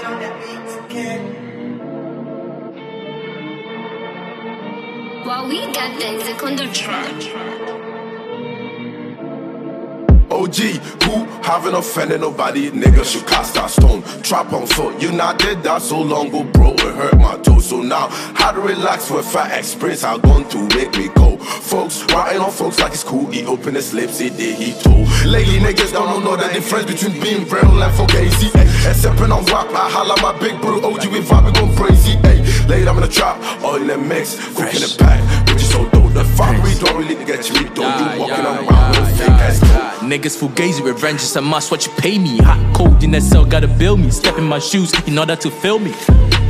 While we got Denzik on the track. OG, who haven't offended nobody? Nigga should cast that stone. Trap on foot, you not did that so long ago, bro. It hurt my toe. So now, how to relax with fat experience I've gone to make me go. Folks, writing on folks like it's cool. He opened his lips, he did, he told. Lately, niggas don't know the difference between being real and fugazi. Except when I'm rap, I holla my big bro. OG, we vibing going crazy. Later, I'm in the trap, all in the mix, cooking the pack, which is so dope. The factory don't really get you, don't you walking around with a fake ass coat. Niggas fugazi, revenge is a must, what you pay me. Hot cold in that cell, gotta build me. Step in my shoes in order to fill me.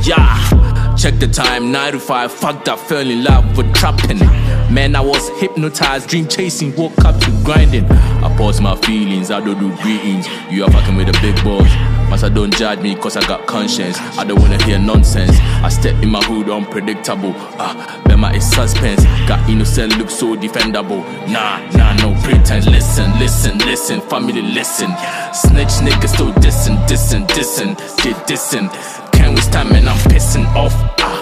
Yeah, check the time, 9 to 5. Fucked up, fell in love with trapping. Man, I was hypnotized, dream chasing, woke up to grinding. I pause my feelings, I don't do greetings. You are fucking with the big boys. Massa don't judge me cause I got conscience. I don't wanna hear nonsense. I step in my hood unpredictable. Bema is suspense. Got innocent look so defendable. Nah, no pretense. Listen, family listen. Snitch niggas still dissing. They dissing. Can't waste time and I'm pissing off.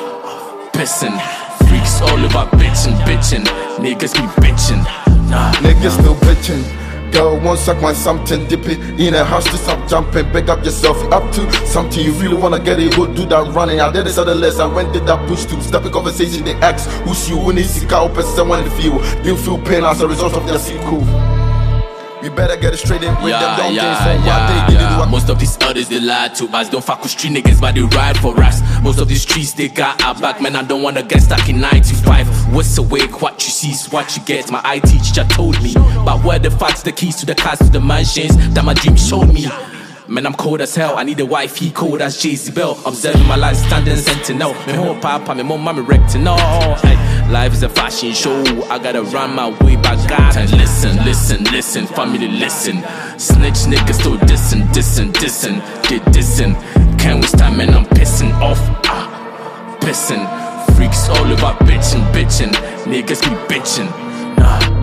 Pissing. Freaks all about bitching. Niggas be bitching. Nah, niggas still bitching. Girl, won't suck my something, dip it in a house to stop jumping. Pick up yourself, you up to something. You really wanna get it, go do that running. I did this other list, I went did that push to step in conversation. They ask who's you, when they seek out someone to feel. They'll feel pain as a result of their sequel. We better get it straight and bring them down yeah. Most of these others they lie to us. Don't fuck with street niggas but they ride for us. Most of these streets they got our back. Man, I don't wanna get stuck in 9 to 5. What's awake, what you see is what you get. My IT teacher told me. But where the facts, the keys to the cars, to the mansions that my dream showed me. Man, I'm cold as hell. I need a wife, he cold as Jezebel. Observing my life, standing sentinel. Me whole papa, me mom, mommy rectinal. Life is a fashion show. I gotta run my way back. God, and listen, family listen. Snitch niggas still dissing. They dissing. Can't waste time, man, I'm pissing off. Pissing. Freaks all about bitching. Niggas be bitching. Nah.